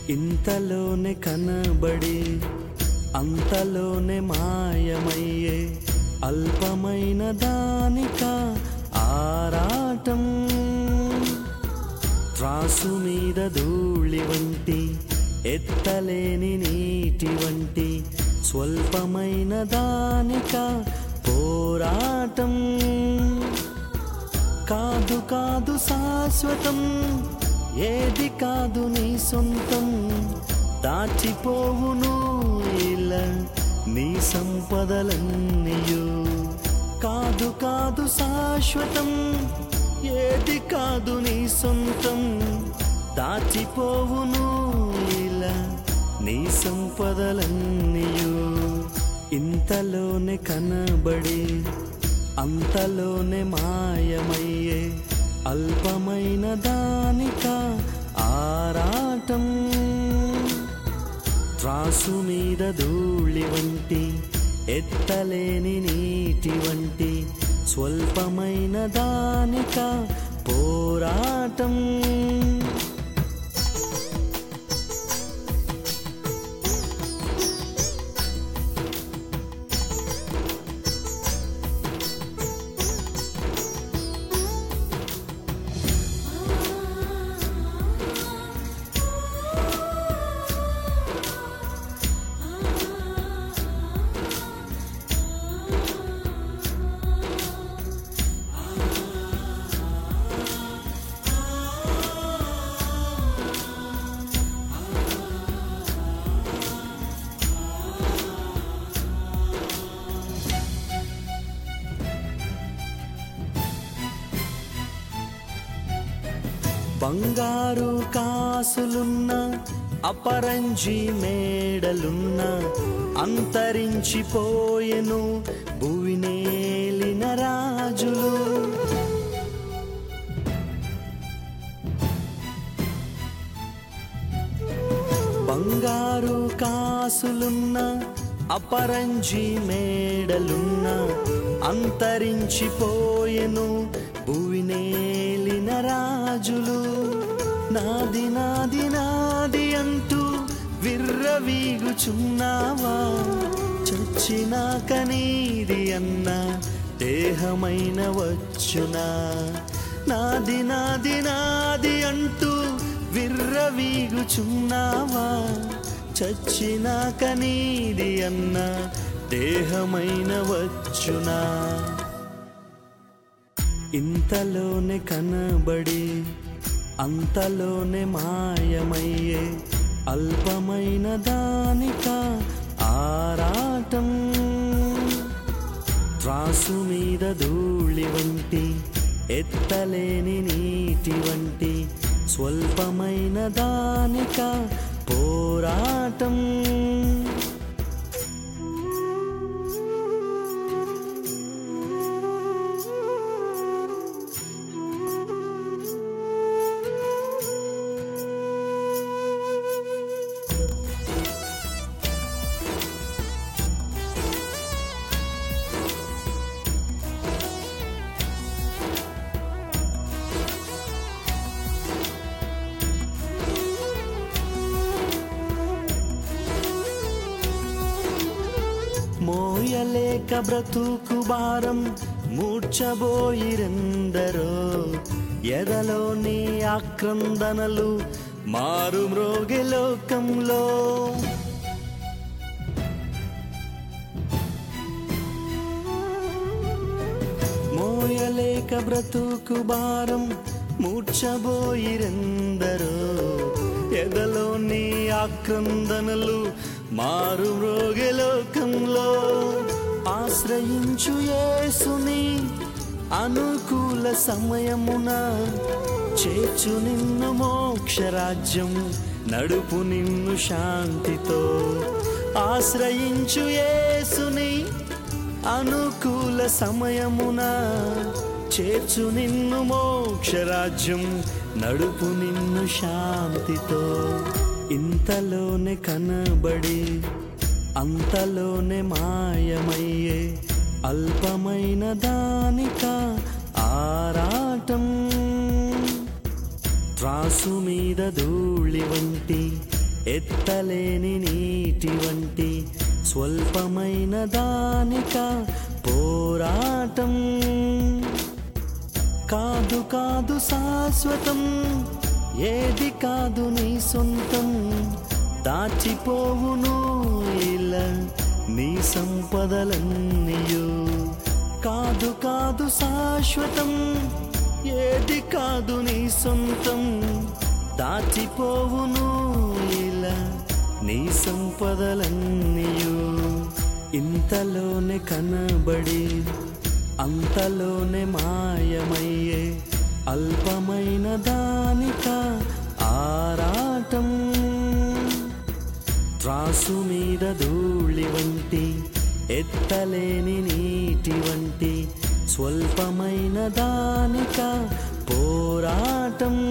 ఇంతలోనే కనబడి అంతలోనే మాయమయ్యే అల్పమైన దానిక ఆరాటం. త్రాసు మీద ధూళి వంటి ఎత్తలేని నీటి వంటి స్వల్పమైన దానిక పోరాటం. కాదు కాదు శాశ్వతం, ఏది కాదు నీ సొంతం. దాచిపోవును ఇలా నీ సంపదలన్నీయు. కాదు కాదు శాశ్వతం, ఏది కాదు నీ సొంతం. దాచిపోవును ఇలా నీ సంపదలన్నీయు. ఇంతలోనే కనబడి అంతలోనే మాయమయ్యే అల్పమైన దానిక ఆరాటం. త్రాసు మీద ధూళి వంటి ఎత్తలేని నీటి వంటి స్వల్పమైన దానిక పోరాటం. బంగారు కాసులున్న అపరంజి మేడలున్న అంతరించిపోయెను భువినేలిన రాజులు. బంగారు కాసులున్న అపరంజి మేడలున్న అంతరించిపోయెను భువినేలిన రాజులు. నాది నాది నాది అంటూ విర్రవీగుచున్నావా? చచ్చినాక నీది అన్న దేహమైన వచ్చునా? నాది నాది నాది అంటూ విర్రవీగుచున్నావా? చచ్చినాక నీది అన్న దేహమైన వచ్చునా? ఇంతలోనే కనబడి అంతలోనే మాయమయ్యే అల్పమైన దానిక ఆరాటం. త్రాసు మీద ధూళి వంటి ఎత్తలేని నీటి వంటి స్వల్పమైన దానిక పోరాటం. మోయలేక బ్రతుకు భారం మూర్ఛబోయిరెందరో. ఎదలోని ఆక్రందనలు మారు మ్రోగే లోకంలో. మోయలేక బ్రతుకు భారం మూర్ఛబోయిరెందరో. ఎదలోని ఆక్రందనలు మారు మ్రోగే లోకంలో. ఆశ్రయించు యేసుని అనుకూల సమయమున చేర్చు నిన్ను మోక్షరాజ్యం, నడుపు నిన్ను శాంతితో. ఆశ్రయించు యేసుని అనుకూల సమయమున చేర్చు నిన్ను మోక్షరాజ్యం, నడుపు నిన్ను శాంతితో. ఇంతలోనే కనబడి అంతలోనే మాయమయ్యే అల్పమైన దానిక ఆరాటం. త్రాసు మీద ధూళి వంటి ఎత్తలేని నీటి వంటి స్వల్పమైన దానిక పోరాటం. కాదు కాదు శాశ్వతం, ఏది కాదు నీ సొంతం. దాచిపోవును ఇలా నీ సంపదలన్నీయు. కాదు కాదు శాశ్వతం, ఏది కాదు నీ సొంతం. దాచిపోవును ఇలా నీ సంపదలన్నీయు. ఇంతలోనే కనబడి అంతలోనే మాయమయ్యే అల్పమైన దానిక ఆరాటం. త్రాసు మీద ధూళి వంటి ఎత్తలేని నీటి వంటి స్వల్పమైన దానిక పోరాటం.